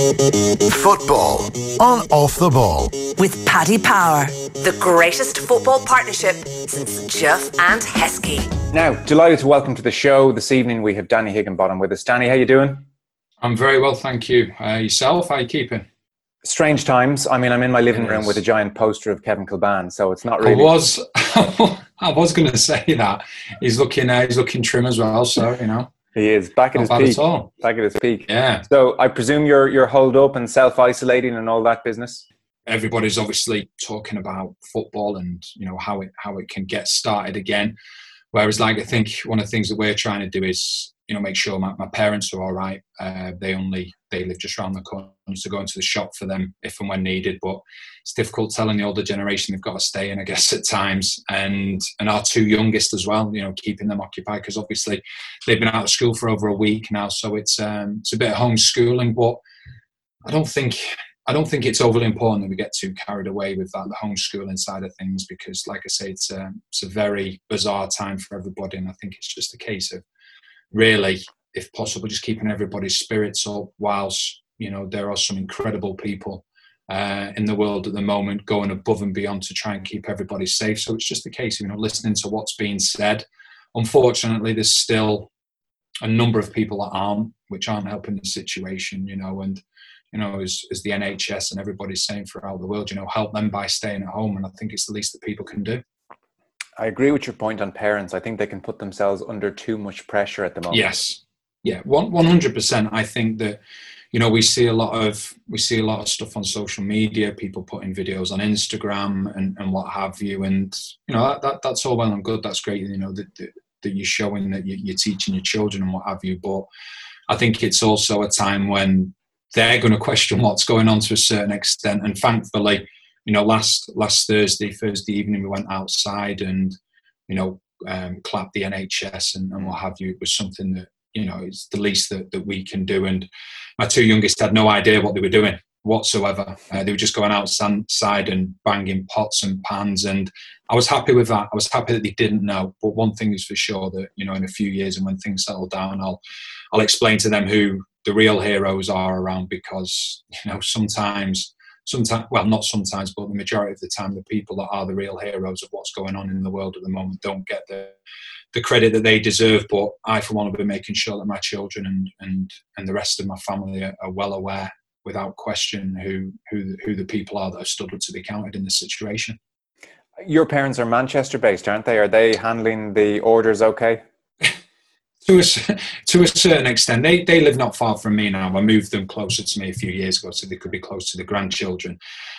Football on Off the Ball. With Paddy Power, the greatest football partnership since Duff and Heskey. Now, delighted to welcome to the show this evening. We have Danny Higginbottom with us. Danny, how you doing? I'm very well, thank you. Yourself, how are you keeping? Strange times. I mean, I'm in my living room with a giant poster of Kevin Kilbane, so it's not really... I was going to say that. He's looking trim as well, so, you know. He is back at his peak. Back at his peak. Yeah. So I presume you're holed up and self-isolating and all that business? Everybody's obviously talking about football and, you know, how it can get started again. Whereas, like, I think one of the things that we're trying to do is, you know, make sure my parents are all right. They live just around the corner, so go into the shop for them if and when needed. But it's difficult telling the older generation they've got to stay in, I guess, at times. And our two youngest as well, you know, keeping them occupied because obviously they've been out of school for over a week now. So it's a bit of homeschooling, but I don't think it's overly important that we get too carried away with that, the homeschooling side of things, because, like I say, it's a very bizarre time for everybody. And I think it's just a case of really, if possible, just keeping everybody's spirits up whilst, you know, there are some incredible people in the world at the moment going above and beyond to try and keep everybody safe. So it's just a case of, you know, listening to what's being said. Unfortunately, there's still a number of people that aren't helping the situation, you know, and, you know, as the NHS and everybody's saying throughout the world, you know, help them by staying at home. And I think it's the least that people can do. I agree with your point on parents. I think they can put themselves under too much pressure at the moment. Yes. Yeah, 100%. I think that, you know, we see a lot of stuff on social media, people putting videos on Instagram and what have you. And, you know, that's all well and good. That's great, you know, that you're showing that you're teaching your children and what have you. But I think it's also a time when they're going to question what's going on to a certain extent. And thankfully, you know, last Thursday evening, we went outside and, you know, clapped the NHS and what have you. It was something that, you know, it's the least that we can do. And my two youngest had no idea what they were doing whatsoever. They were just going outside and banging pots and pans. And I was happy with that. I was happy that they didn't know. But one thing is for sure that, you know, in a few years and when things settle down, I'll explain to them who the real heroes are around, because, you know, sometimes, well, not sometimes, but the majority of the time, the people that are the real heroes of what's going on in the world at the moment don't get the credit that they deserve. But I, for one, have been making sure that my children and the rest of my family are well aware, without question, who the people are that have stood up to be counted in this situation. Your parents are Manchester-based, aren't they? Are they handling the orders okay? To a certain extent. They live not far from me now. I moved them closer to me a few years ago so they could be close to the grandchildren.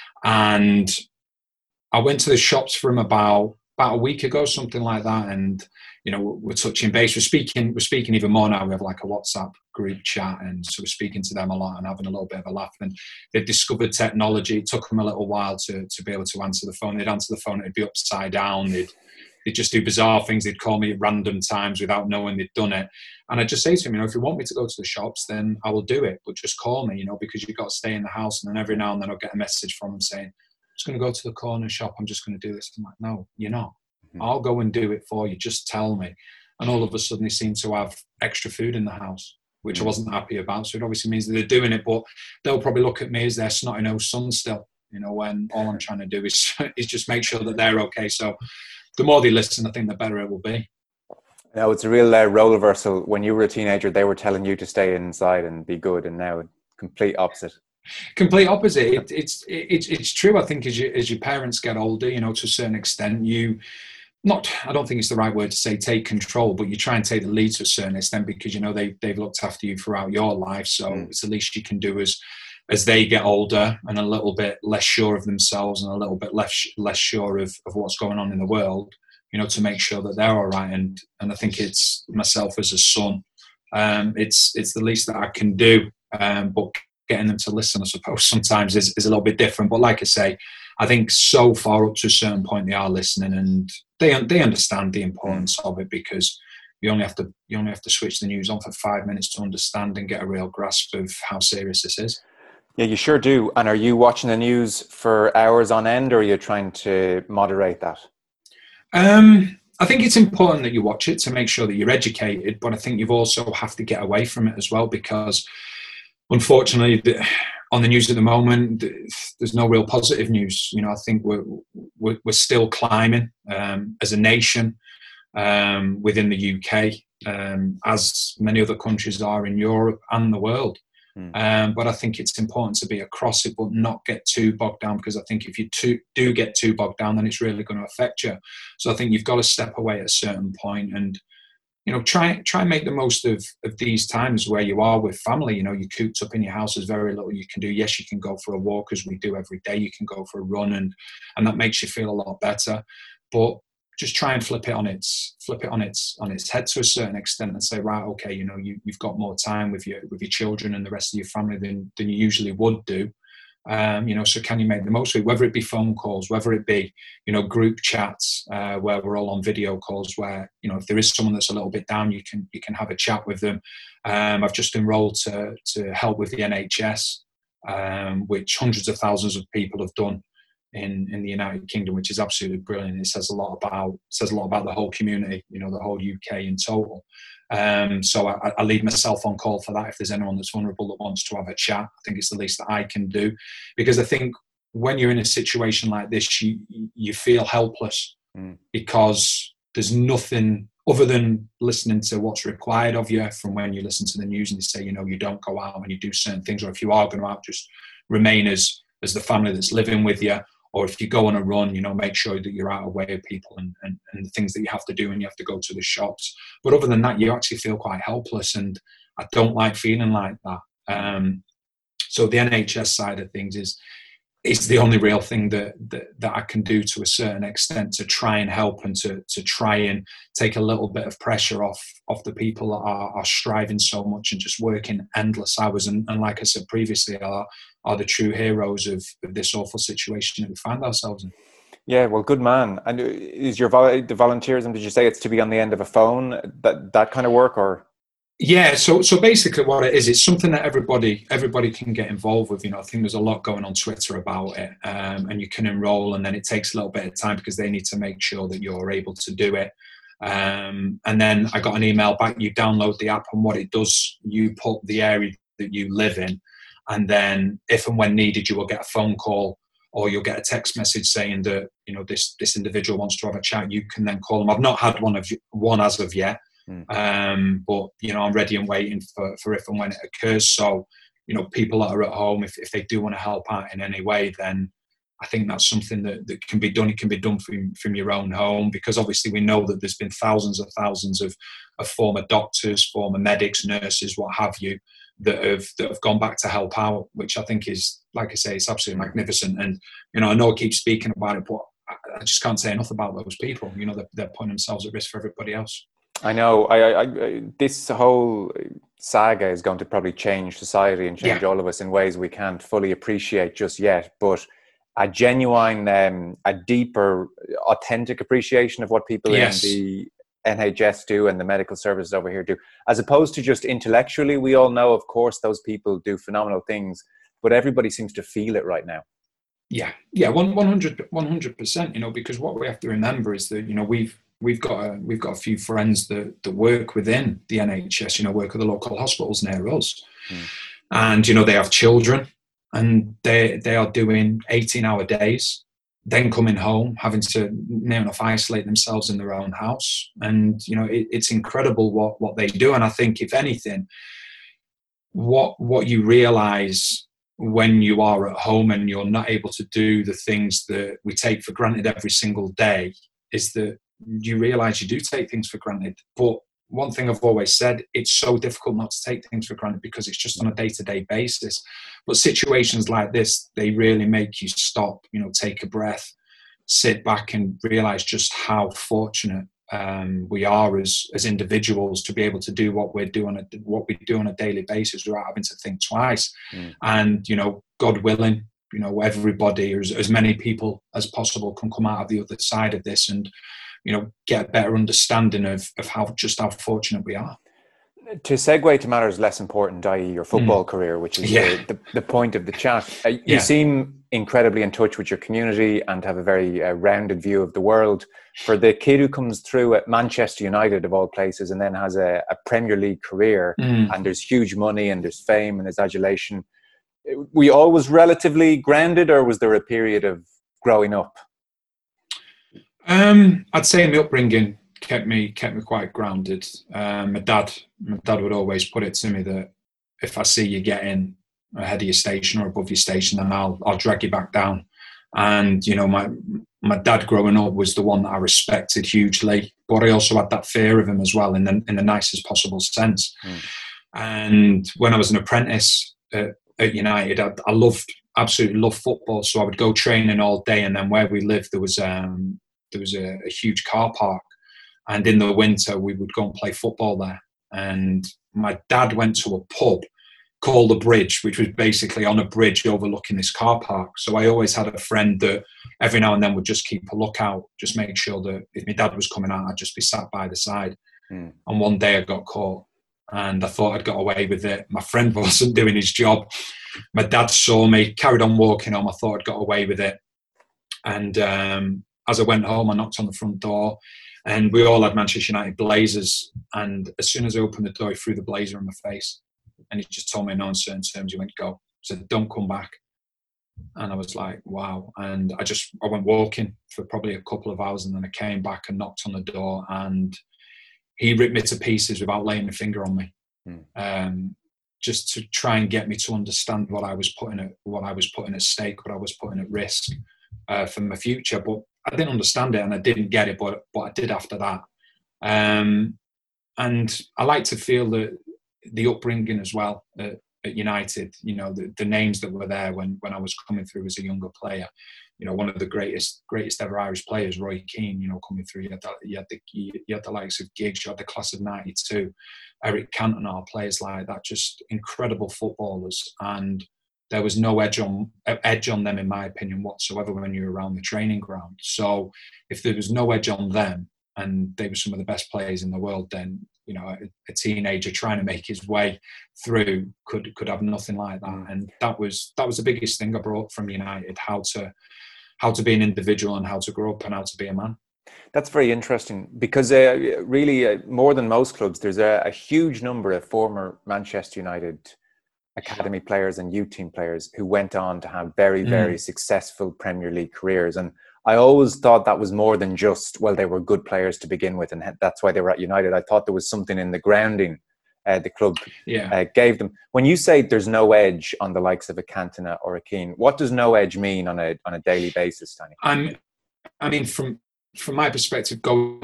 And I went to the shops for them about a week ago, something like that. And, you know, we're touching base. We're speaking even more now. We have like a WhatsApp group chat, and so we're speaking to them a lot and having a little bit of a laugh. And they've discovered technology. It took them a little while to be able to answer the phone. They'd answer the phone, it'd be upside down. They'd just do bizarre things. They'd call me at random times without knowing they'd done it. And I just say to him, you know, if you want me to go to the shops, then I will do it. But just call me, you know, because you've got to stay in the house. And then every now and then I'll get a message from him saying, I'm just going to go to the corner shop. I'm just going to do this. I'm like, no, you're not. Mm-hmm. I'll go and do it for you. Just tell me. And all of a sudden they seem to have extra food in the house, which I wasn't happy about. So it obviously means that they're doing it, but they'll probably look at me as their snotty-nosed son still, you know, when all I'm trying to do is just make sure that they're okay. So the more they listen, I think the better it will be. No, it's a real role reversal. When you were a teenager, they were telling you to stay inside and be good, and now complete opposite. Complete opposite. It's true. I think as your parents get older, you know, to a certain extent, I don't think it's the right word to say take control, but you try and take the lead to a certain extent because, you know, they've looked after you throughout your life. So it's the least you can do as they get older and a little bit less sure of themselves and a little bit less sure of what's going on in the world, you know, to make sure that they're all right. And I think it's myself as a son. It's the least that I can do. But getting them to listen, I suppose, sometimes is a little bit different. But like I say, I think so far up to a certain point they are listening and they understand the importance of it, because you only have to switch the news on for 5 minutes to understand and get a real grasp of how serious this is. Yeah, you sure do. And are you watching the news for hours on end, or are you trying to moderate that? I think it's important that you watch it to make sure that you're educated, but I think you've also have to get away from it as well, because unfortunately, on the news at the moment, there's no real positive news. You know, I think we're still climbing as a nation within the UK, as many other countries are in Europe and the world. But I think it's important to be across it, but not get too bogged down, because I think if you do get too bogged down, then it's really going to affect you. So I think you've got to step away at a certain point and, you know, try and make the most of these times where you are with family. You know, you're cooped up in your house. There's very little you can do. Yes, you can go for a walk, as we do every day. You can go for a run, and that makes you feel a lot better. But just try and flip it on its head to a certain extent, and say, right, okay, you know, you've got more time with your children and the rest of your family than you usually would do. You know, so can you make the most of it? Whether it be phone calls, whether it be, you know, group chats where we're all on video calls, where, you know, if there is someone that's a little bit down, you can have a chat with them. I've just enrolled to help with the NHS, which hundreds of thousands of people have done in the United Kingdom, which is absolutely brilliant. It says a lot about the whole community, you know, the whole UK in total. So I leave myself on call for that. If there's anyone that's vulnerable that wants to have a chat, I think it's the least that I can do, because I think when you're in a situation like this, you feel helpless because there's nothing other than listening to what's required of you from when you listen to the news and they say, you know, you don't go out and you do certain things, or if you are going out, just remain as the family that's living with you. Or if you go on a run, you know, make sure that you're out of the way of people and the things that you have to do when you have to go to the shops. But other than that, you actually feel quite helpless, and I don't like feeling like that. So the NHS side of things is the only real thing that I can do to a certain extent to try and help and to try and take a little bit of pressure off the people that are striving so much and just working endless hours. And like I said previously, are the true heroes of this awful situation that we find ourselves in. Yeah, well, good man. And is your the volunteerism, did you say it's to be on the end of a phone, that kind of work, or? Yeah, so basically what it is, it's something that everybody can get involved with. You know, I think there's a lot going on Twitter about it, and you can enroll, and then it takes a little bit of time because they need to make sure that you're able to do it. And then I got an email back, you download the app, and what it does, you put the area that you live in, and then if and when needed, you will get a phone call or you'll get a text message saying that, you know, this individual wants to have a chat. You can then call them. I've not had one as of yet. But, you know, I'm ready and waiting for if and when it occurs. So, you know, people that are at home, if they do want to help out in any way, then I think that's something that can be done. It can be done from your own home, because obviously we know that there's been thousands of former doctors, former medics, nurses, what have you, that have gone back to help out, which I think is, like I say, it's absolutely magnificent. And, you know, I know I keep speaking about it, but I just can't say enough about those people. You know, they're putting themselves at risk for everybody else. I know. I this whole saga is going to probably change society and change all of us in ways we can't fully appreciate just yet. But a genuine, a deeper, authentic appreciation of what people in the NHS do and the medical services over here do, as opposed to just intellectually. We all know, of course, those people do phenomenal things, but everybody seems to feel it right now. Yeah, 100%. You know, because what we have to remember is that, you know, we've got a few friends that work within the NHS, you know, work at the local hospitals near us. And, you know, they have children and they are doing 18-hour days, then coming home, having to near enough isolate themselves in their own house. And, you know, it's incredible what they do. And I think, if anything, what you realise when you are at home and you're not able to do the things that we take for granted every single day is that you realise you do take things for granted. But one thing I've always said, it's so difficult not to take things for granted because it's just on a day-to-day basis. But situations like this, they really make you stop, you know, take a breath, sit back and realise just how fortunate we are as individuals to be able to do what we do on a daily basis without having to think twice. And, you know, God willing, you know, everybody, or as many people as possible, can come out of the other side of this and, you know, get a better understanding of how fortunate we are. To segue to matters less important, i.e. your football career, which is the point of the chat. You seem incredibly in touch with your community and have a very rounded view of the world. For the kid who comes through at Manchester United, of all places, and then has a Premier League career, and there's huge money and there's fame and there's adulation, were you always relatively grounded, or was there a period of growing up? I'd say my upbringing kept me quite grounded. My dad would always put it to me that if I see you getting ahead of your station or above your station, then I'll drag you back down. And you know, my dad growing up was the one that I respected hugely, but I also had that fear of him as well, in the nicest possible sense. And when I was an apprentice at United, I absolutely loved football, so I would go training all day. And then where we lived, there was a huge car park, and in the winter we would go and play football there. And my dad went to a pub called The Bridge, which was basically on a bridge overlooking this car park. So I always had a friend that every now and then would just keep a lookout, just make sure that if my dad was coming out, I'd just be sat by the side. And one day I got caught, and I thought I'd got away with it. My friend wasn't doing his job. My dad saw me, carried on walking home. I thought I'd got away with it. And as I went home, I knocked on the front door, and we all had Manchester United blazers. And as soon as I opened the door, he threw the blazer in my face. And he just told me in no uncertain terms, he went, "Go." Said, "Don't come back." And I was like, wow. And I went walking for probably a couple of hours, and then I came back and knocked on the door, and he ripped me to pieces without laying a finger on me. Just to try and get me to understand what I was putting at stake, what I was putting at risk for my future. But I didn't understand it, and I didn't get it, but I did after that. And I like to feel that the upbringing as well at United, you know, the names that were there when I was coming through as a younger player, you know, one of the greatest ever Irish players, Roy Keane, you know, coming through. You had the likes of Giggs, you had the class of '92, Eric Cantona, players like that, just incredible footballers. And there was no edge on them, in my opinion, whatsoever when you were around the training ground. So if there was no edge on them, and they were some of the best players in the world, then, you know, a teenager trying to make his way through could have nothing like that. And that was the biggest thing I brought from United: how to be an individual, and how to grow up, and how to be a man. That's very interesting, because really, more than most clubs, there's a huge number of former Manchester United academy players and youth team players who went on to have very, very successful Premier League careers. And I always thought that was more than just, well, they were good players to begin with, and that's why they were at United. I thought there was something in the grounding the club gave them. When you say there's no edge on the likes of a Cantona or a Keane, what does no edge mean on a daily basis, Danny? I mean, from my perspective,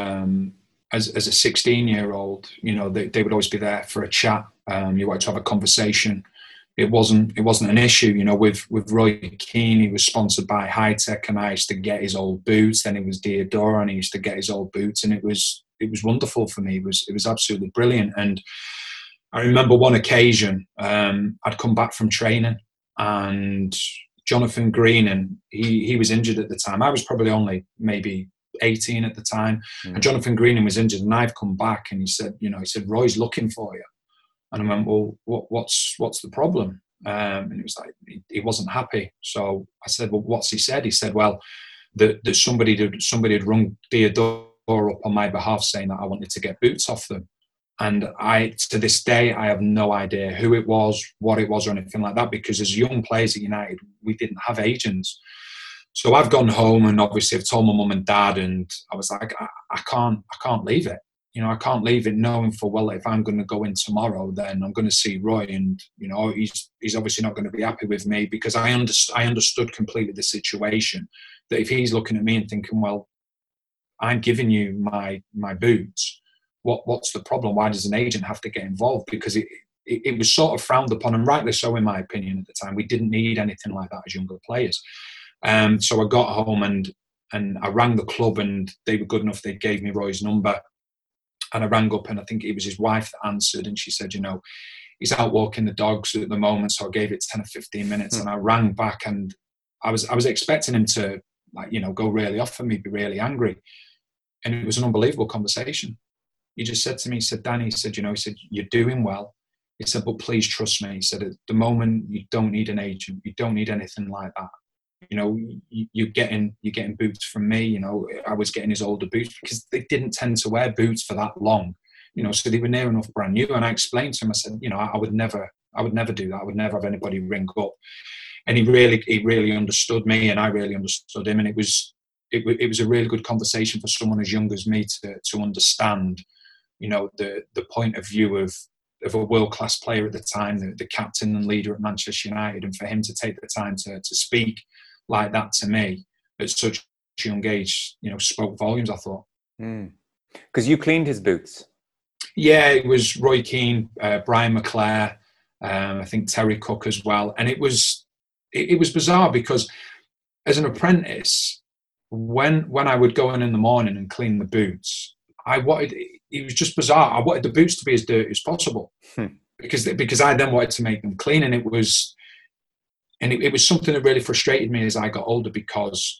as a 16-year-old, you know, they would always be there for a chat. You wanted to have a conversation. It wasn't an issue, you know. With Roy Keane, he was sponsored by Hi-Tech, and I used to get his old boots. Then it was Diodora, and he used to get his old boots, and it was wonderful for me. It was absolutely brilliant. And I remember one occasion, I'd come back from training, and Jonathan Green, and he was injured at the time. I was probably only maybe 18 at the time, and Jonathan Greenan was injured, and I've come back, and he said, Roy's looking for you. And I went, well, what's the problem? And it was like, he wasn't happy. So I said, well, what's he said? He said, well, that somebody had rung Diodora up on my behalf saying that I wanted to get boots off them. And to this day, I have no idea who it was, what it was, or anything like that, because as young players at United, we didn't have agents. So I've gone home, and obviously I've told my mum and dad, and I was like, I can't leave it. I can't leave it knowing for well, if I'm going to go in tomorrow, then I'm going to see Roy, and he's obviously not going to be happy with me, because I understood completely the situation, that if he's looking at me and thinking, well, I'm giving you my boots, what's the problem? Why does an agent have to get involved? Because it was sort of frowned upon, and rightly so in my opinion at the time. We didn't need anything like that as younger players. So I got home and I rang the club, and they were good enough. They gave me Roy's number. And I rang up, and I think it was his wife that answered, and she said, he's out walking the dogs at the moment. So I gave it 10 or 15 minutes, and I rang back, and I was expecting him to, go really off at me, be really angry. And it was an unbelievable conversation. He just said to me, he said, Danny, he said, you're doing well. He said, but please trust me. He said, at the moment, you don't need an agent. You don't need anything like that. You're getting boots from me. I was getting his older boots, because they didn't tend to wear boots for that long. So they were near enough brand new. And I explained to him, I said, I would never I would never do that. I would never have anybody ring up. And he really understood me, and I really understood him. And it was a really good conversation for someone as young as me to understand, you know, the point of view of a world-class player at the time, the captain and leader at Manchester United, and for him to take the time to speak like that to me at such a young age, you know, spoke volumes, I thought. Because you cleaned his boots. Yeah, it was Roy Keane, Brian McClare, I think Terry Cook as well. And it was bizarre because as an apprentice, when I would go in the morning and clean the boots, it was just bizarre. I wanted the boots to be as dirty as possible because I then wanted to make them clean. And it was something that really frustrated me as I got older, because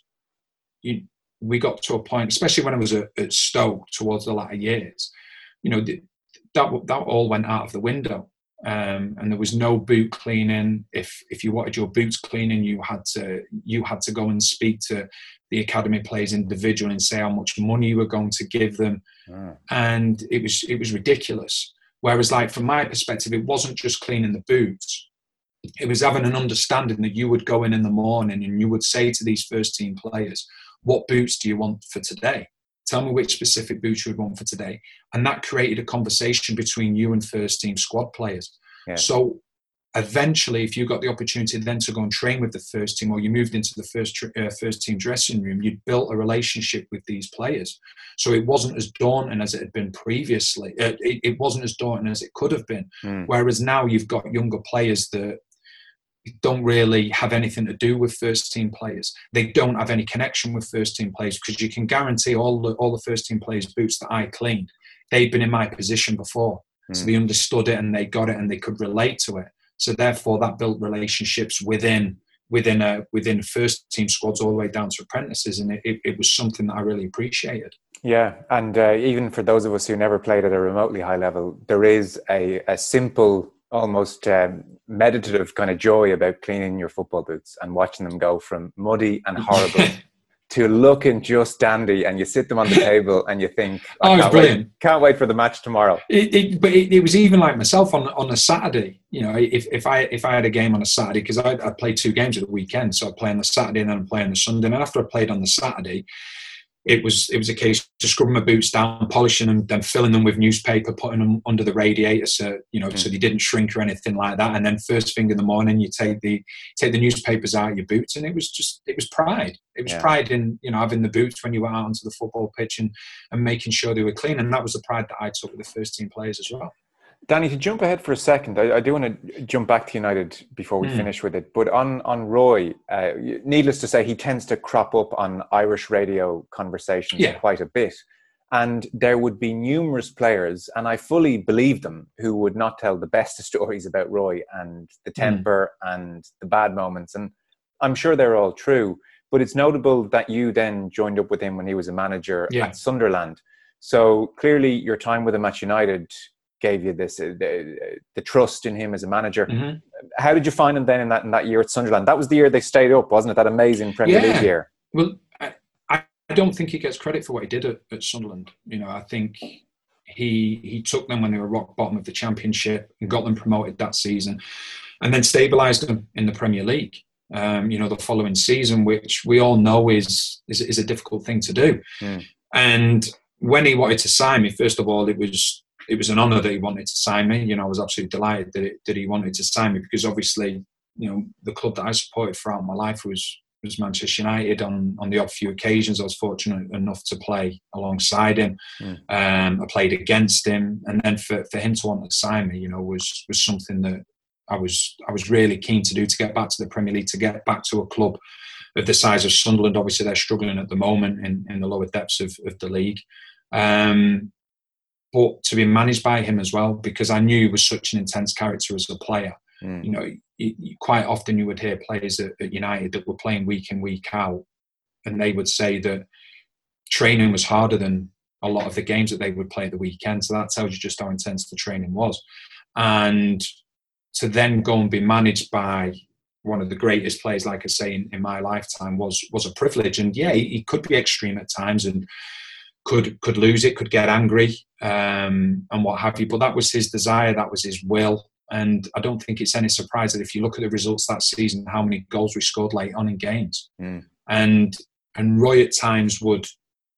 we got to a point, especially when I was at Stoke towards the latter years, you know, that all went out of the window. And there was no boot cleaning. If you wanted your boots cleaning, you had to go and speak to the academy players individually and say how much money you were going to give them. And it was ridiculous. Whereas, like, from my perspective, it wasn't just cleaning the boots. It was having an understanding that you would go in the morning and you would say to these first team players, what boots do you want for today? Tell me which specific boots you would want for today. And that created a conversation between you and first team squad players. Yeah. So eventually, if you got the opportunity then to go and train with the first team, or you moved into the first team dressing room, you'd built a relationship with these players. So it wasn't as daunting as it had been previously. It wasn't as daunting as it could have been. Whereas now you've got younger players that don't really have anything to do with first team players. They don't have any connection with first team players, because you can guarantee all the first team players' boots that I cleaned, they'd been in my position before. So they understood it and they got it and they could relate to it. So therefore that built relationships within first team squads all the way down to apprentices. And it was something that I really appreciated. Yeah. And even for those of us who never played at a remotely high level, there is a simple, almost meditative kind of joy about cleaning your football boots and watching them go from muddy and horrible to looking just dandy, and you sit them on the table and you think, it's brilliant. Can't wait for the match tomorrow. But it was even like myself on a Saturday. You know, if I had a game on a Saturday, because I played 2 games at the weekend, so I'd play on the Saturday and then I'd play on the Sunday. And after I played on the Saturday, it was a case of scrubbing my boots down, polishing them, then filling them with newspaper, putting them under the radiator so they didn't shrink or anything like that. And then first thing in the morning, you take the newspapers out of your boots, and it was pride. It was pride in, you know, having the boots when you went out onto the football pitch and making sure they were clean. And that was the pride that I took with the first team players as well. Danny, to jump ahead for a second, I do want to jump back to United before we finish with it. But on Roy, needless to say, he tends to crop up on Irish radio conversations quite a bit. And there would be numerous players, and I fully believe them, who would not tell the best of stories about Roy and the temper and the bad moments. And I'm sure they're all true. But it's notable that you then joined up with him when he was a manager at Sunderland. So clearly your time with him at United gave you this the trust in him as a manager. How did you find him then in that year at Sunderland? That was the year they stayed up, wasn't it? That amazing Premier League year. Well, I don't think he gets credit for what he did at Sunderland. You know, I think he took them when they were rock bottom of the Championship and got them promoted that season, and then stabilised them in the Premier League. You know, the following season, which we all know is a difficult thing to do. And when he wanted to sign me, first of all, it was an honour that he wanted to sign me. You know, I was absolutely delighted that he wanted to sign me, because obviously, you know, the club that I supported throughout my life was Manchester United. On the odd few occasions, I was fortunate enough to play alongside him. I played against him, and then for him to want to sign me, you know, was something that I was really keen to do, to get back to the Premier League, to get back to a club of the size of Sunderland. Obviously, they're struggling at the moment in the lower depths of the league. But to be managed by him as well, because I knew he was such an intense character as a player. You know, quite often you would hear players at United that were playing week in, week out, and they would say that training was harder than a lot of the games that they would play at the weekend. So that tells you just how intense the training was. And to then go and be managed by one of the greatest players, like I say, in my lifetime was a privilege. And yeah, he could be extreme at times and could lose it, could get angry, and what have you. But that was his desire, that was his will. And I don't think it's any surprise that if you look at the results that season, how many goals we scored late on in games. And Roy at times would,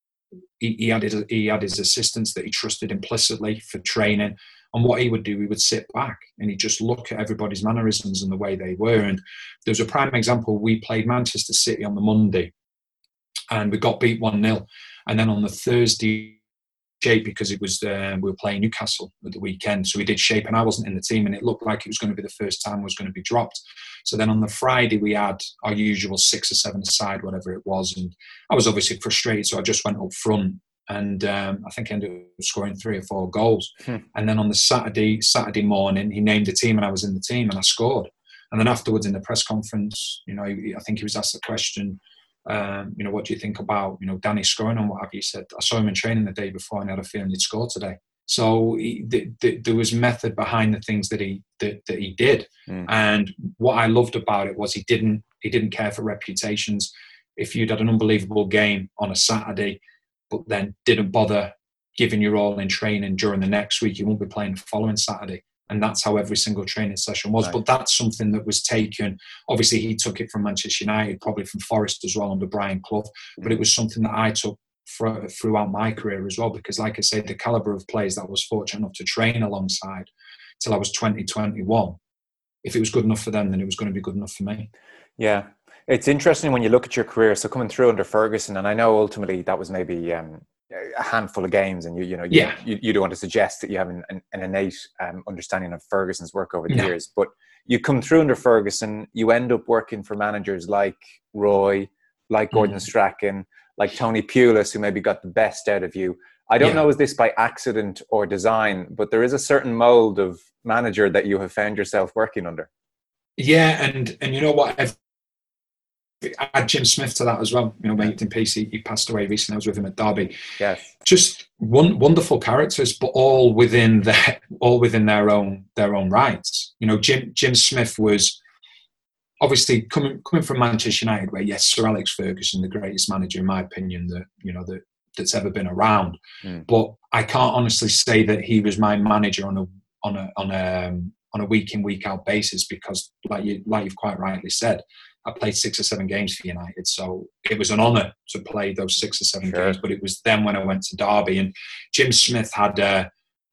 he had his assistants that he trusted implicitly for training. And what he would do, he would sit back and he'd just look at everybody's mannerisms and the way they were. And there was a prime example. We played Manchester City on the Monday and we got beat 1-0. And then on the Thursday, shape, because it was we were playing Newcastle at the weekend, so we did shape and I wasn't in the team and it looked like it was going to be the first time I was going to be dropped. So then on the Friday we had our usual 6 or 7 aside, whatever it was, and I was obviously frustrated, so I just went up front and I think I ended up scoring 3 or 4 goals. And then on the Saturday morning he named the team and I was in the team and I scored. And then afterwards in the press conference, I think he was asked the question, what do you think about, Danny scoring and what have you? He said, I saw him in training the day before and I had a feeling he'd score today. So there was method behind the things that he did. And what I loved about it was he didn't care for reputations. If you'd had an unbelievable game on a Saturday, but then didn't bother giving your all in training during the next week, you won't be playing the following Saturday. And that's how every single training session was. Right. But that's something that was taken. Obviously, he took it from Manchester United, probably from Forest as well under Brian Clough. But it was something that I took throughout my career as well. Because like I say, the calibre of players that I was fortunate enough to train alongside till I was 20, 21, if it was good enough for them, then it was going to be good enough for me. Yeah. It's interesting when you look at your career. So coming through under Ferguson, and I know ultimately that was maybe a handful of games, and you don't want to suggest that you have an innate understanding of Ferguson's work over the years, but you come through under Ferguson, you end up working for managers like Roy, like Gordon Strachan, like Tony Pulis, who maybe got the best out of you. I don't know, is this by accident or design, but there is a certain mold of manager that you have found yourself working under. Yeah, and you know what? Add Jim Smith to that as well. Mate in peace. He passed away recently. I was with him at Derby. Yes, just wonderful characters, but all within their own rights. Jim Smith was obviously coming from Manchester United, where Sir Alex Ferguson, the greatest manager in my opinion that's ever been around. But I can't honestly say that he was my manager on a week in, week out basis, because like you've quite rightly said, I played 6 or 7 games for United, so it was an honour to play those 6 or 7 games. But it was then when I went to Derby, and Jim Smith had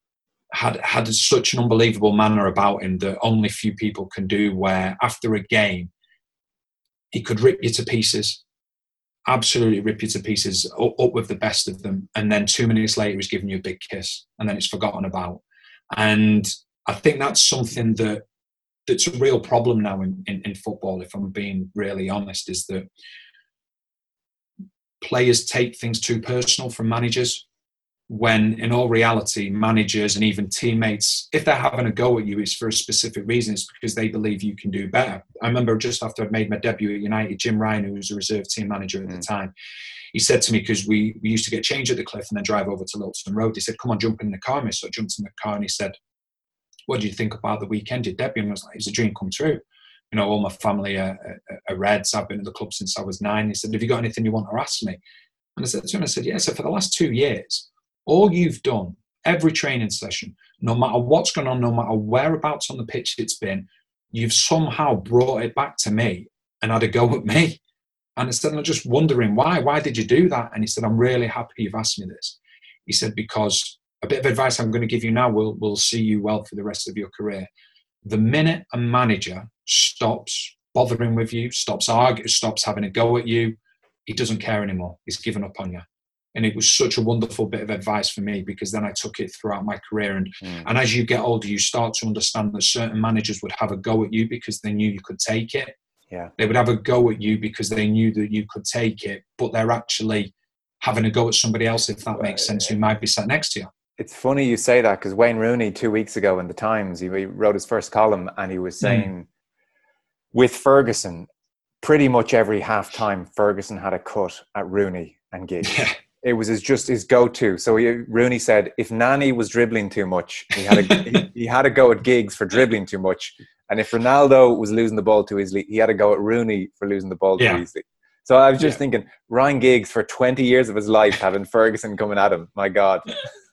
such an unbelievable manner about him that only few people can do. Where after a game, he could rip you to pieces, absolutely rip you to pieces, up with the best of them, and then 2 minutes later, he's giving you a big kiss, and then it's forgotten about. And I think that's something that's a real problem now in football, if I'm being really honest, is that players take things too personal from managers, when in all reality, managers and even teammates, if they're having a go at you, it's for a specific reason. It's because they believe you can do better. I remember just after I'd made my debut at United, Jim Ryan, who was a reserve team manager at the time, he said to me, because we used to get changed at the Cliff and then drive over to Lilton Road, he said, come on, jump in the car. And so I jumped in the car and he said, what do you think about the weekend, your debut? And I was like, it's a dream come true. All my family are Reds. I've been at the club since I was 9. He said, have you got anything you want to ask me? And I said to him, yeah. So for the last 2 years, all you've done, every training session, no matter what's going on, no matter whereabouts on the pitch it's been, you've somehow brought it back to me and had a go at me. And instead I'm just wondering why did you do that? And he said, I'm really happy you've asked me this. He said, because a bit of advice I'm going to give you now will see you well for the rest of your career. The minute a manager stops bothering with you, stops arguing, stops having a go at you, he doesn't care anymore. He's given up on you. And it was such a wonderful bit of advice for me, because then I took it throughout my career. And as you get older, you start to understand that certain managers would have a go at you because they knew you could take it. Yeah, they would have a go at you because they knew that you could take it, but they're actually having a go at somebody else, if that makes sense, who might be sat next to you. It's funny you say that, because Wayne Rooney 2 weeks ago in the Times, he wrote his first column and he was saying with Ferguson, pretty much every half-time Ferguson had a cut at Rooney and Giggs. Yeah. It was his go-to. So Rooney said if Nani was dribbling too much, he had a go at Giggs for dribbling too much. And if Ronaldo was losing the ball too easily, he had a go at Rooney for losing the ball too easily. So I was just thinking, Ryan Giggs for 20 years of his life having Ferguson coming at him. My God.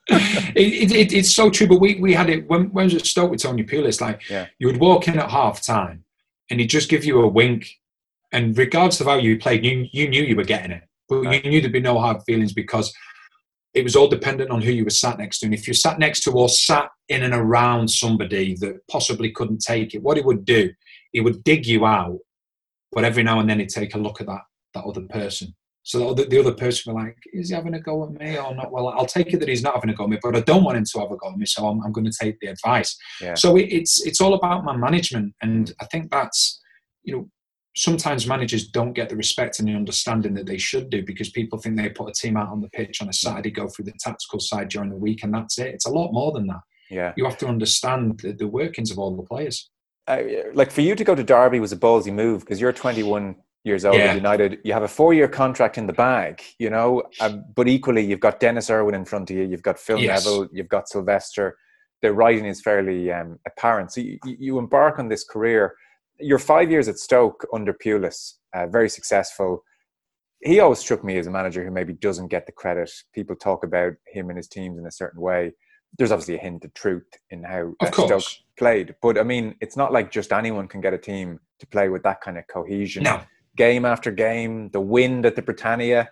It's so true. But we had it when we was at Stoke with Tony Pulis. Like you would walk in at half time, and he'd just give you a wink, and regardless of how you played, you knew you were getting it, but you knew there'd be no hard feelings because it was all dependent on who you were sat next to. And if you sat next to or sat in and around somebody that possibly couldn't take it, what it would do, it would dig you out, but every now and then he'd take a look at that other person. So the other person were like, is he having a go at me or not? Well, I'll take it that he's not having a go at me, but I don't want him to have a go at me, so I'm going to take the advice. Yeah. So it's all about man management. And I think that's, sometimes managers don't get the respect and the understanding that they should do because people think they put a team out on the pitch on a Saturday, go through the tactical side during the week, and that's it. It's a lot more than that. Yeah. You have to understand the workings of all the players. Like for you to go to Derby was a ballsy move because you're 21 years old at United. You have a 4-year contract in the bag, but equally you've got Dennis Irwin in front of you. You've got Phil Neville. You've got Sylvester. The writing is fairly apparent. So you embark on this career. You're 5 years at Stoke under Pulis, very successful. He always struck me as a manager who maybe doesn't get the credit. People talk about him and his teams in a certain way. There's obviously a hint of truth in how Stoke played. But, I mean, it's not like just anyone can get a team to play with that kind of cohesion. No. Game after game, the wind at the Britannia,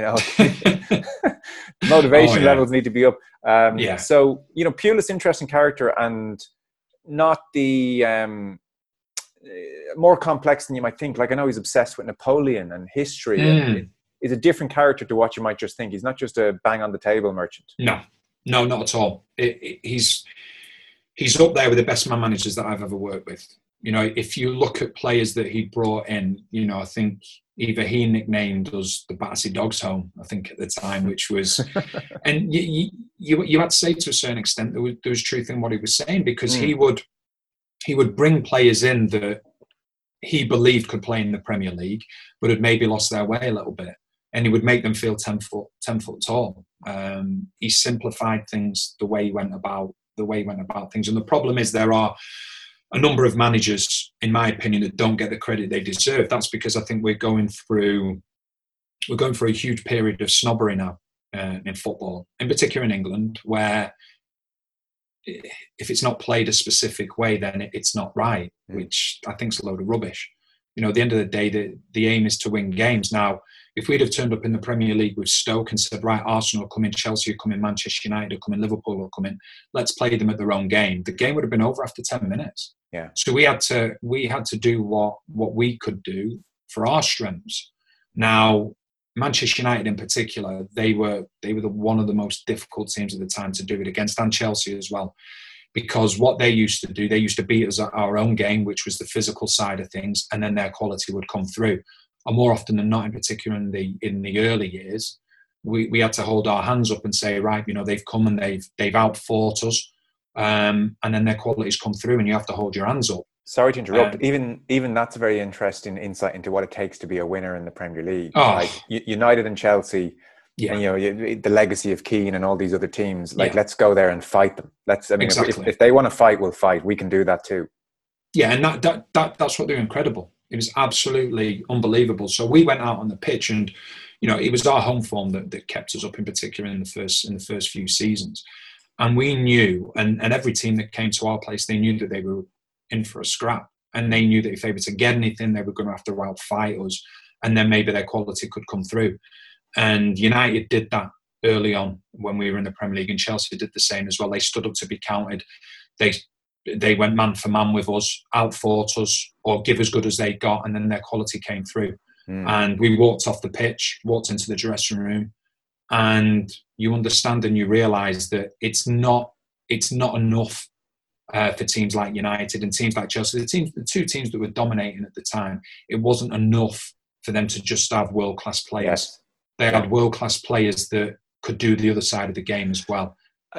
motivation levels need to be up. So, Pulis, interesting character and not the... more complex than you might think. Like I know he's obsessed with Napoleon and history. And he's a different character to what you might just think. He's not just a bang on the table merchant. No, not at all. He's up there with the best man managers that I've ever worked with. If you look at players that he brought in, I think either he nicknamed us the Battersea Dogs Home, I think at the time, which was, and you had to say to a certain extent there was truth in what he was saying because he would bring players in that he believed could play in the Premier League, but had maybe lost their way a little bit. And he would make them feel 10 foot tall. He simplified things the way he went about things. And the problem is there are a number of managers, in my opinion, that don't get the credit they deserve. That's because I think we're going through a huge period of snobbery now in football, in particular in England, where if it's not played a specific way, then it's not right, which I think is a load of rubbish. At the end of the day, the aim is to win games. Now, if we'd have turned up in the Premier League with Stoke and said, right, Arsenal come in, Chelsea come in, Manchester United come in, Liverpool will come in, let's play them at their own game, the game would have been over after 10 minutes. Yeah. So we had to do what we could do for our strengths. Now, Manchester United in particular, they were one of the most difficult teams at the time to do it against, and Chelsea as well, because what they used to do, they used to beat us at our own game, which was the physical side of things, and then their quality would come through. And more often than not, in particular in the early years, we had to hold our hands up and say, right, they've come and they've outfought us, and then their qualities come through, and you have to hold your hands up. Sorry to interrupt. Even that's a very interesting insight into what it takes to be a winner in the Premier League. Like United and Chelsea, and the legacy of Keane and all these other teams. Let's go there and fight them. Exactly. If they want to fight, we'll fight. We can do that too. Yeah, and that's what they're incredible. It was absolutely unbelievable. So we went out on the pitch, and it was our home form that kept us up, in particular in the first few seasons. And we knew, and every team that came to our place, they knew that they were in for a scrap, and they knew that if they were to get anything, they were going to have to outfight us, and then maybe their quality could come through. And United did that early on when we were in the Premier League, and Chelsea did the same as well. They stood up to be counted. They went man for man with us, outfought us, or give as good as they got, and then their quality came through. And we walked off the pitch, walked into the dressing room, and you understand and you realise that it's not enough for teams like United and teams like Chelsea, the two teams that were dominating at the time. It wasn't enough for them to just have world-class players. Yes. They had world-class players that could do the other side of the game as well.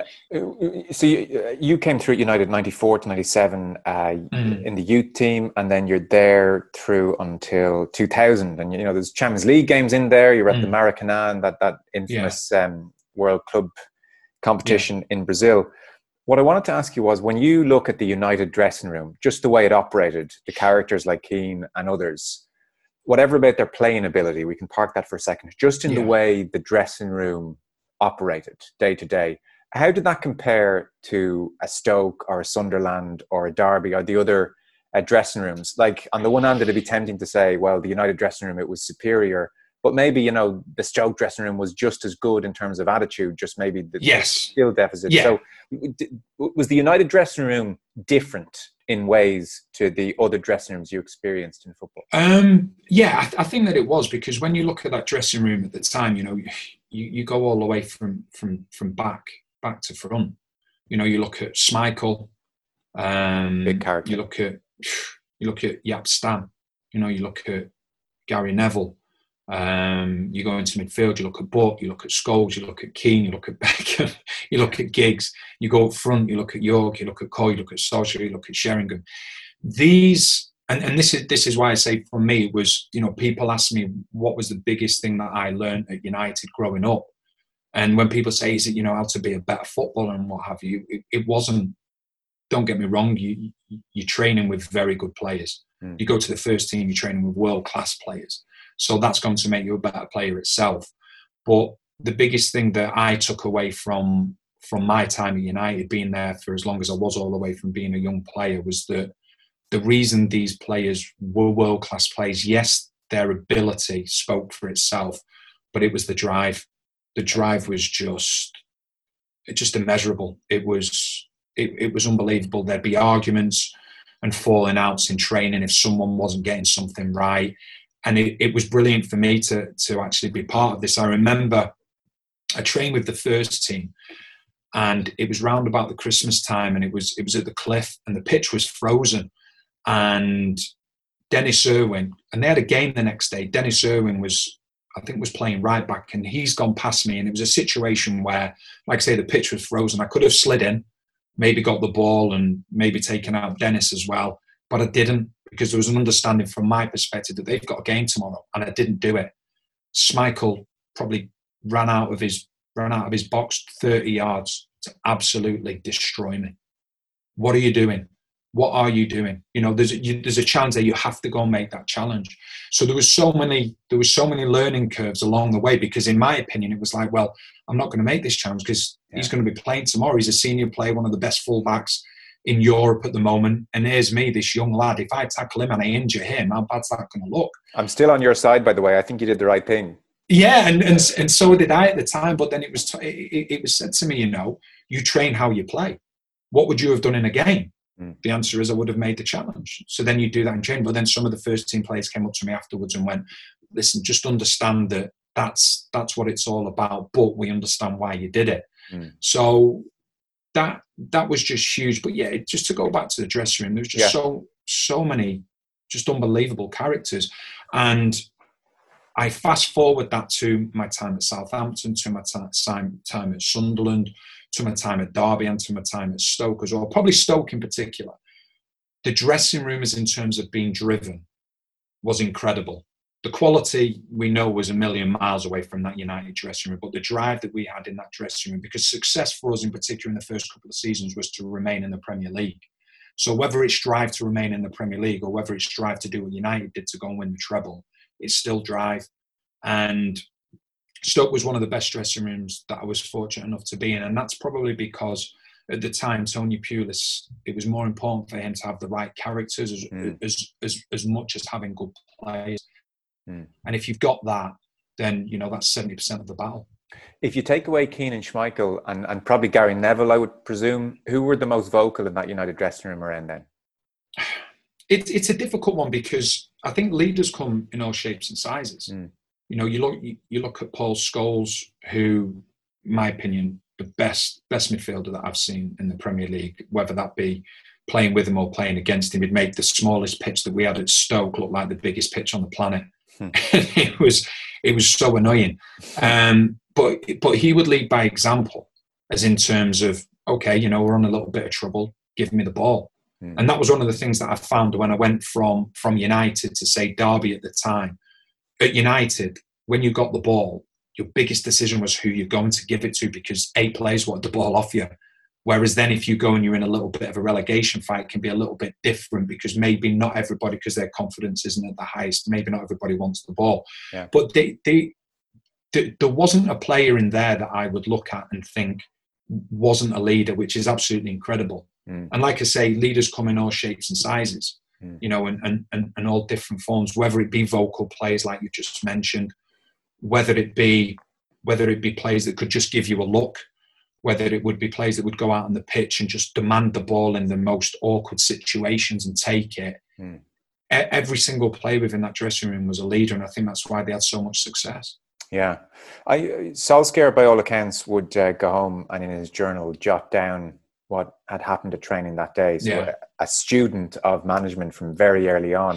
So you came through at United 94 to 97 in the youth team, and then you're there through until 2000. And there's Champions League games in there. You're at the Maracanã, that infamous World Club competition in Brazil. What I wanted to ask you was, when you look at the United dressing room, just the way it operated, the characters like Keane and others, whatever about their playing ability, we can park that for a second, just in the way the dressing room operated day to day. How did that compare to a Stoke or a Sunderland or a Derby or the other dressing rooms? Like, on the one hand, it'd be tempting to say, well, the United dressing room, it was superior. But maybe, you know, the Stoke dressing room was just as good in terms of attitude, just maybe the skill deficit. Yeah. So was the United dressing room different in ways to the other dressing rooms you experienced in football? I think that it was, because when you look at that dressing room at the time, you know, you go all the way from back to front. You know, you look at Schmeichel, big character. You look at Jaap Stam. You know, you look at Gary Neville. You go into midfield, you look at Butt, you look at Scholes, you look at Keane, you look at Beckham, you look at Giggs, you go up front, you look at York, you look at Coy, you look at Solskjaer, you look at Sheringham. These, and this is why I say, for me, was, you know, people ask me what was the biggest thing that I learned at United growing up. And when people say, is it, you know, how to be a better footballer and what have you, it wasn't, don't get me wrong, you're training with very good players. You go to the first team, you're training with world-class players. So that's going to make you a better player itself. But the biggest thing that I took away from my time at United, being there for as long as I was, all the way from being a young player, was that the reason these players were world-class players, yes, their ability spoke for itself, but it was the drive. The drive was just immeasurable. It was unbelievable. There'd be arguments and falling outs in training if someone wasn't getting something right. And it was brilliant for me to actually be part of this. I remember I trained with the first team, and it was round about the Christmas time, and it was at the Cliff, and the pitch was frozen. And Dennis Irwin, and they had a game the next day. Dennis Irwin was playing right back, and he's gone past me. And it was a situation where, like I say, the pitch was frozen. I could have slid in, maybe got the ball, and maybe taken out Dennis as well. But I didn't, because there was an understanding from my perspective that they've got a game tomorrow, and I didn't do it. Schmeichel probably ran out of his box 30 yards to absolutely destroy me. What are you doing? What are you doing? You know, there's a challenge there. You have to go and make that challenge. So there was so many learning curves along the way, because in my opinion, it was like, well, I'm not going to make this challenge because he's going to be playing tomorrow. He's a senior player, one of the best fullbacks in Europe at the moment, and here's me, this young lad. If I tackle him and I injure him, how bad's that going to look? I'm still on your side, by the way. I think you did the right thing. Yeah, and so did I at the time. But then it was said to me, you know, you train how you play. What would you have done in a game? The answer is I would have made the challenge. So then you do that in training. But then some of the first team players came up to me afterwards and went, listen, just understand that that's what it's all about, but we understand why you did it. So that was just huge. But yeah, just to go back to the dressing room, there was just so many just unbelievable characters. And I fast forward that to my time at Southampton, to my time at Sunderland, to my time at Derby, and to my time at Stoke as well. Probably Stoke in particular. The dressing room, is in terms of being driven, was incredible. The quality, we know, was a million miles away from that United dressing room, but the drive that we had in that dressing room, because success for us in particular in the first couple of seasons was to remain in the Premier League. So whether it's drive to remain in the Premier League or whether it's drive to do what United did to go and win the treble, it's still drive. And Stoke was one of the best dressing rooms that I was fortunate enough to be in. And that's probably because at the time, Tony Pulis, it was more important for him to have the right characters as much as having good players. And if you've got that, then, you know, that's 70% of the battle. If you take away Keane and Schmeichel and probably Gary Neville, I would presume, who were the most vocal in that United dressing room around then? It's a difficult one, because I think leaders come in all shapes and sizes. You know, you look at Paul Scholes, who, in my opinion, the best midfielder that I've seen in the Premier League, whether that be playing with him or playing against him. He'd make the smallest pitch that we had at Stoke look like the biggest pitch on the planet. It was so annoying. But he would lead by example, as in terms of, okay, you know, we're on a little bit of trouble, give me the ball. And that was one of the things that I found when I went from United to, say, Derby at the time. At United, when you got the ball, your biggest decision was who you're going to give it to, because 8 players wanted the ball off you. Whereas then if you go and you're in a little bit of a relegation fight, it can be a little bit different, because maybe not everybody, because their confidence isn't at the highest, maybe not everybody wants the ball. Yeah. But there wasn't a player in there that I would look at and think, wasn't a leader, which is absolutely incredible. And like I say, leaders come in all shapes and sizes, you know, and all different forms, whether it be vocal players like you just mentioned, whether it be players that could just give you a look, whether it would be players that would go out on the pitch and just demand the ball in the most awkward situations and take it. Every single player within that dressing room was a leader, and I think that's why they had so much success. Yeah. Solskjaer, by all accounts, would go home and in his journal jot down what had happened at training that day. So a student of management from very early on.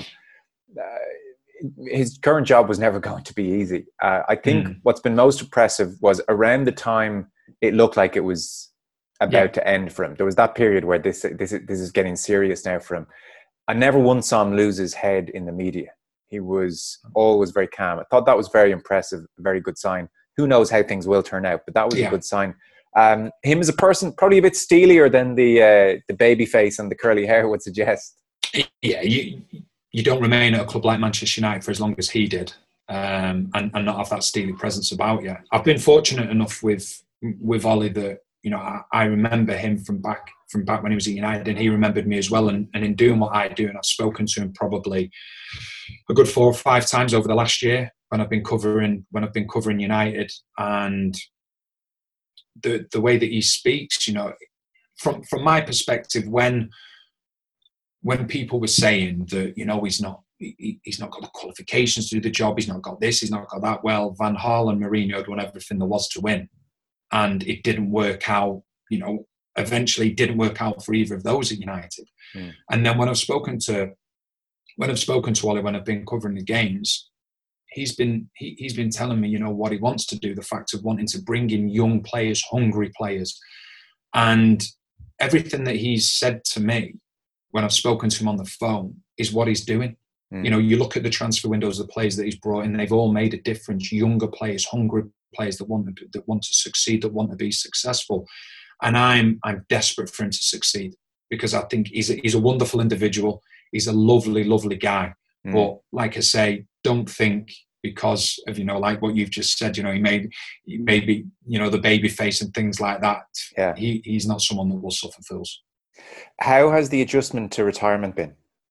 His current job was never going to be easy. I think what's been most impressive was around the time it looked like it was about to end for him. There was that period where this is getting serious now for him. I never once saw him lose his head in the media. He was always very calm. I thought that was very impressive, a very good sign. Who knows how things will turn out, but that was a good sign. Him as a person, probably a bit steelier than the baby face and the curly hair would suggest. Yeah, you don't remain at a club like Manchester United for as long as he did, and not have that steely presence about you. I've been fortunate enough with Ollie that, you know, I remember him from back when he was at United, and he remembered me as well. And in doing what I do, and I've spoken to him probably a good 4 or 5 times over the last year when I've been covering United, and the way that he speaks, you know, from my perspective, when people were saying that, you know, he's not got the qualifications to do the job, he's not got this, he's not got that. Well, Van Gaal and Mourinho had won everything there was to win, and it didn't work out. You know, eventually it didn't work out for either of those at United. And then when I've spoken to Ollie, when I've been covering the games, he's been telling me, you know, what he wants to do, the fact of wanting to bring in young players, hungry players, and everything that he's said to me when I've spoken to him on the phone is what he's doing. You know, you look at the transfer windows of the players that he's brought in, they've all made a difference. Younger players, hungry players that want to succeed, that want to be successful. And I'm desperate for him to succeed, because I think he's a wonderful individual. He's a lovely, lovely guy. But like I say, don't think because of, you know, like what you've just said, you know, he may be, you know, the baby face and things like that. Yeah. He's not someone that will suffer fools. How has the adjustment to retirement been?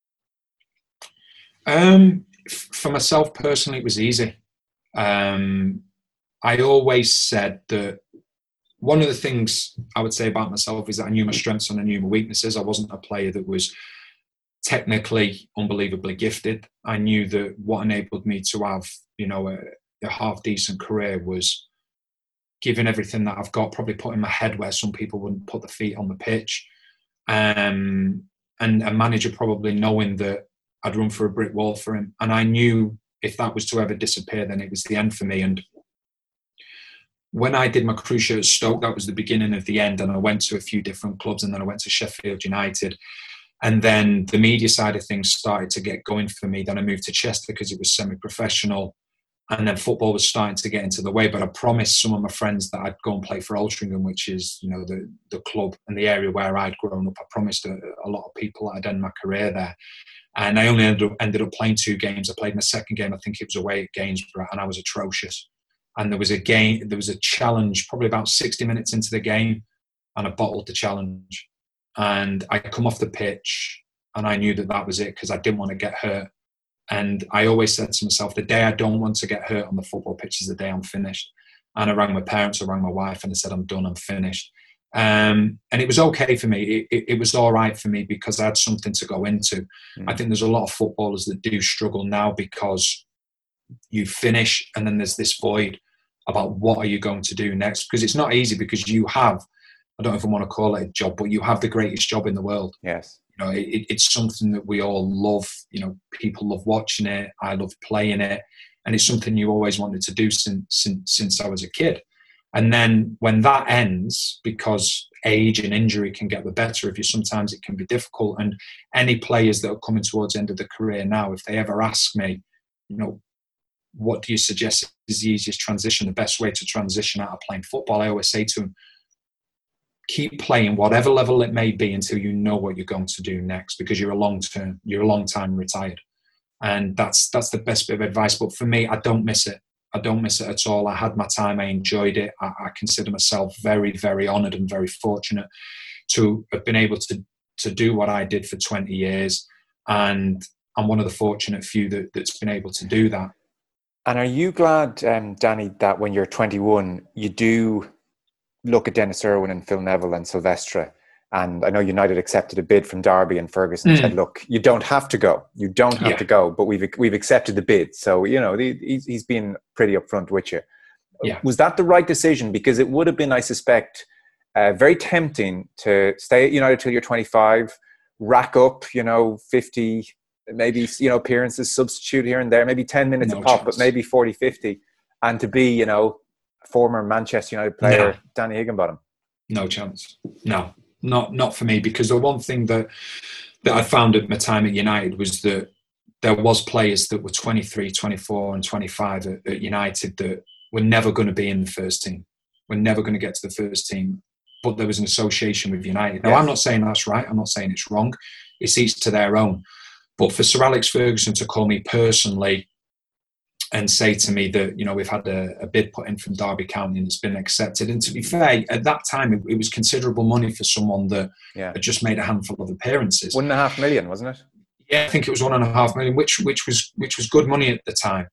For myself personally, it was easy. I always said that one of the things I would say about myself is that I knew my strengths and I knew my weaknesses. I wasn't a player that was technically unbelievably gifted. I knew that what enabled me to have, you know, a half decent career was giving everything that I've got, probably putting my head where some people wouldn't put their feet on the pitch. And a manager probably knowing that I'd run for a brick wall for him. And I knew if that was to ever disappear, then it was the end for me. And when I did my cruciate at Stoke, that was the beginning of the end. And I went to a few different clubs, and then I went to Sheffield United. And then the media side of things started to get going for me. Then I moved to Chester because it was semi-professional. And then football was starting to get into the way. But I promised some of my friends that I'd go and play for Altrincham, which is, you know, the club and the area where I'd grown up. I promised a lot of people that I'd end my career there. And I only ended up playing 2 games. I played my second game, I think it was away at Gainsborough, and I was atrocious. And there was a challenge probably about 60 minutes into the game, and I bottled the challenge. And I come off the pitch, and I knew that was it, because I didn't want to get hurt. And I always said to myself, the day I don't want to get hurt on the football pitch is the day I'm finished. And I rang my parents, I rang my wife, and I said, I'm done, I'm finished. And it was okay for me. It was all right for me because I had something to go into. I think there's a lot of footballers that do struggle now because you finish and then there's this void about what are you going to do next? Because it's not easy, because you have, I don't know if I want to call it a job, but you have the greatest job in the world. Yes. You know, it's something that we all love. You know, people love watching it. I love playing it. And it's something you always wanted to do since I was a kid. And then when that ends, because age and injury can get the better of you, sometimes it can be difficult. And any players that are coming towards the end of their career now, if they ever ask me, you know, what do you suggest is the easiest transition, the best way to transition out of playing football? I always say to them, keep playing whatever level it may be until you know what you're going to do next, because you're a long time retired. And that's the best bit of advice. But for me, I don't miss it. I don't miss it at all. I had my time. I enjoyed it. I consider myself very, very honoured and very fortunate to have been able to do what I did for 20 years. And I'm one of the fortunate few that's been able to do that. And are you glad, Danny, that when you're 21, you do look at Dennis Irwin and Phil Neville and Silvestre? And I know United accepted a bid from Derby, and Ferguson said, look, you don't have to go. You don't have to go, but we've accepted the bid. So, you know, he's been pretty upfront with you. Yeah. Was that the right decision? Because it would have been, I suspect, very tempting to stay at United till you're 25, rack up, 50, maybe, appearances, substitute here and there, maybe 10 minutes a pop, but maybe 40, 50, and to be, former Manchester United player, Danny Higginbottom. No chance. No. Not for me, because the one thing that I found at my time at United was that there was players that were 23, 24 and 25 at United that were never going to be in the first team. We're never going to get to the first team, but there was an association with United. Now, I'm not saying that's right. I'm not saying it's wrong. It's each to their own. But for Sir Alex Ferguson to call me personally and say to me that, we've had a bid put in from Derby County and it's been accepted. And to be fair, at that time, it was considerable money for someone that had just made a handful of appearances. $1.5 million, wasn't it? Yeah, I think it was $1.5 million, which was good money at the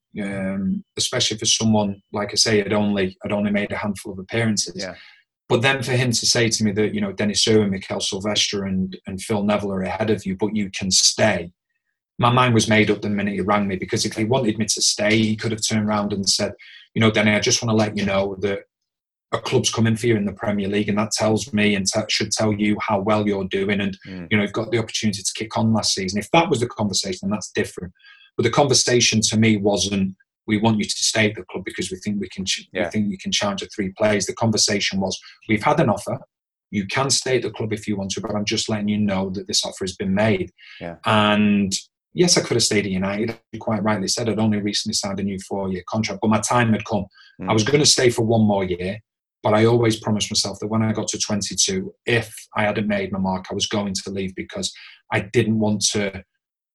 time, especially for someone, like I say, had only made a handful of appearances. Yeah. But then for him to say to me that, Dennis Irwin, Mikael Silvestre and Phil Neville are ahead of you, but you can stay. My mind was made up the minute he rang me, because if he wanted me to stay, he could have turned around and said, Danny, I just want to let you know that a club's coming for you in the Premier League, and that tells me and should tell you how well you're doing, and you've got the opportunity to kick on last season. If that was the conversation, then that's different. But the conversation to me wasn't, we want you to stay at the club because we think we think you can challenge at 3 players. The conversation was, we've had an offer. You can stay at the club if you want to, but I'm just letting you know that this offer has been made. Yeah. And yes, I could have stayed at United. You quite rightly said I'd only recently signed a new 4-year contract, but my time had come. I was going to stay for 1 more year, but I always promised myself that when I got to 22, if I hadn't made my mark, I was going to leave, because I didn't want to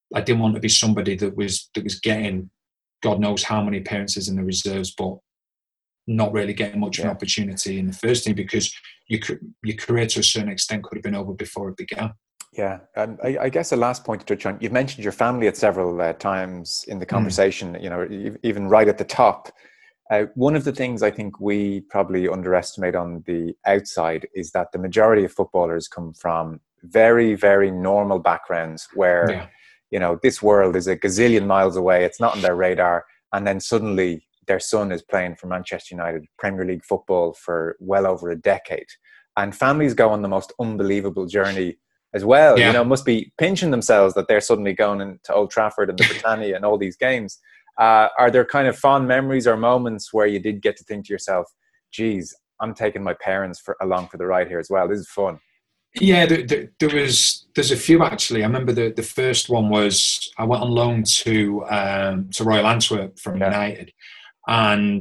be somebody that was getting God knows how many appearances in the reserves, but not really getting much of an opportunity in the first team, because your career to a certain extent could have been over before it began. Yeah, and I guess the last point to touch on, you've mentioned your family at several times in the conversation, even right at the top. One of the things I think we probably underestimate on the outside is that the majority of footballers come from very, very normal backgrounds where, this world is a gazillion miles away. It's not on their radar. And then suddenly their son is playing for Manchester United, Premier League football for well over a decade. And families go on the most unbelievable journey as well. Must be pinching themselves that they're suddenly going into Old Trafford and the Britannia and all these games. Are there kind of fond memories or moments where you did get to think to yourself, geez, I'm taking my parents along for the ride here as well. This is fun. Yeah, there's a few actually. I remember the first one was I went on loan to Royal Antwerp from United, and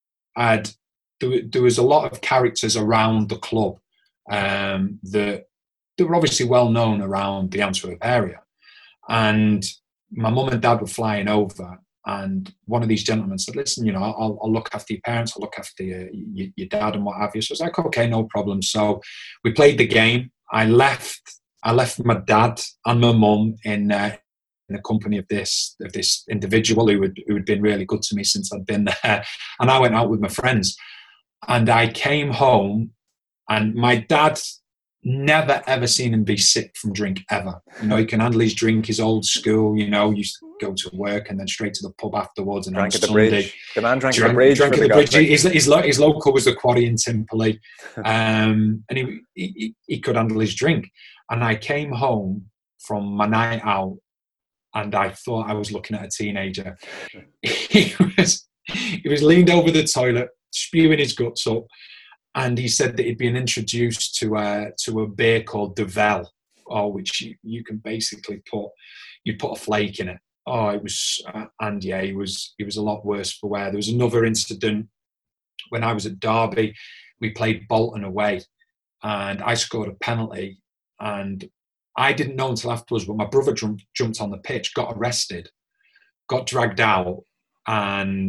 there was a lot of characters around the club that were obviously well known around the Antwerp area, and my mum and dad were flying over. And one of these gentlemen said, listen, I'll look after your parents, I'll look after your dad and what have you. So I was like, okay, no problem. So we played the game. I left my dad and my mum in the company of this individual who had been really good to me since I'd been there. And I went out with my friends. And I came home, and my dad, never ever seen him be sick from drink ever. He can handle his drink, his old school, used to go to work and then straight to the pub afterwards. And drank at the bridge. The man drank at the bridge. His local was the Quarry in Timperley. And he could handle his drink. And I came home from my night out and I thought I was looking at a teenager. He was leaned over the toilet, spewing his guts up. And he said that he'd been introduced to a beer called Duvel, which you can basically put a flake in it. It was, and yeah, he was a lot worse for wear. There was another incident when I was at Derby. We played Bolton away, and I scored a penalty. And I didn't know until afterwards, but my brother jumped on the pitch, got arrested, got dragged out, and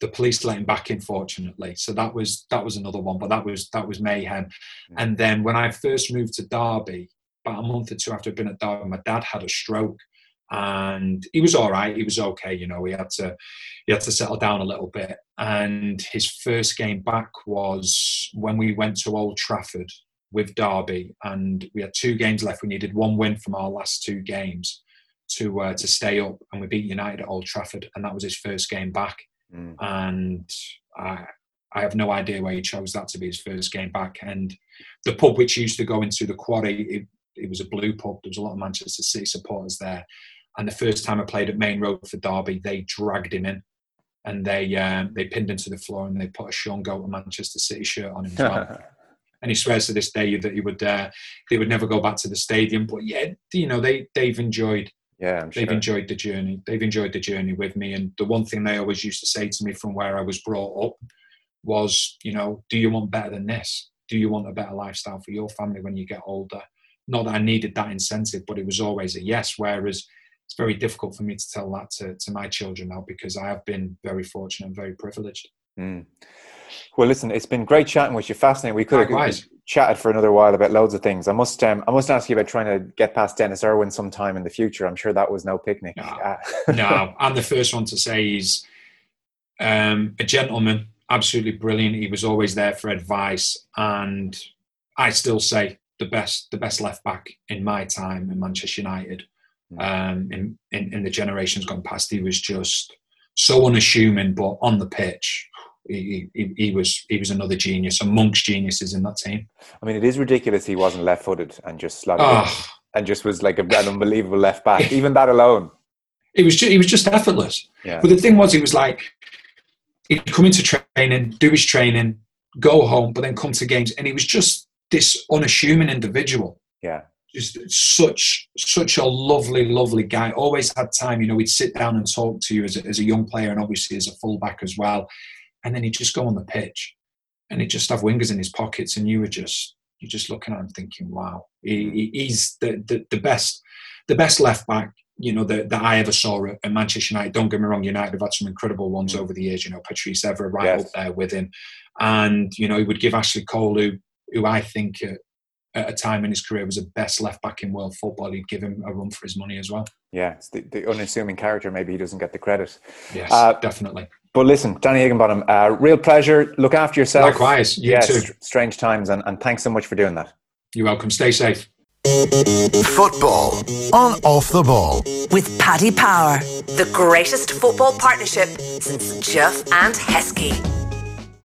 the police let him back in, fortunately. So that was another one, but that was mayhem. And then when I first moved to Derby, about a month or two after I'd been at Derby, my dad had a stroke, and he was all right. He was okay, you know. He had to settle down a little bit. And his first game back was when we went to Old Trafford with Derby, and we had 2 games left. We needed 1 win from our last 2 games to stay up, and we beat United at Old Trafford, and that was his first game back. And I have no idea why he chose that to be his first game back. And the pub which he used to go into, the Quarry, it was a blue pub. There was a lot of Manchester City supporters there. And the first time I played at Main Road for Derby, they dragged him in, and they pinned him to the floor, and they put a Sean Go to Manchester City shirt on him as well. And he swears to this day that they would never go back to the stadium. But yeah, you know, they've enjoyed. Yeah, I'm sure. They've enjoyed the journey. They've enjoyed the journey with me. And the one thing they always used to say to me from where I was brought up was, you know, do you want better than this? Do you want a better lifestyle for your family when you get older? Not that I needed that incentive, but it was always a yes. Whereas it's very difficult for me to tell that to my children now, because I have been very fortunate and very privileged. Well, listen, it's been great chatting with you. Fascinating. We could have chatted for another while about loads of things. I must ask you about trying to get past Dennis Irwin sometime in the future. I'm sure that was no picnic. No, I'm the first one to say he's a gentleman, absolutely brilliant. He was always there for advice, and I still say the best left back in my time in Manchester United. In the generations gone past, he was just so unassuming, but on the pitch, he was another genius, amongst geniuses in that team. I mean, it is ridiculous he wasn't left-footed and just and just was like an unbelievable left back. Even that alone, he was just effortless. Yeah. But the thing was, he was like, he'd come into training, do his training, go home, but then come to games, and he was just this unassuming individual. Yeah. Just such a lovely guy. Always had time, you know. He'd sit down and talk to you as a young player, and obviously as a fullback as well. And then he'd just go on the pitch, and he'd just have wingers in his pockets, and you're just looking at him thinking, wow, he's the best left back, you know, that I ever saw at Manchester United. Don't get me wrong, United have had some incredible ones over the years, you know, Patrice Evra up there with him. And, you know, he would give Ashley Cole, who I think at a time in his career was the best left back in world football, he'd give him a run for his money as well. Yeah, it's the unassuming character. Maybe he doesn't get the credit. Yes, definitely. But listen, Danny Higginbottom, real pleasure. Look after yourself. Likewise, you too. Strange times, and thanks so much for doing that. You're welcome. Stay safe. Football on Off the Ball with Paddy Power, the greatest football partnership since Jeff and Heskey.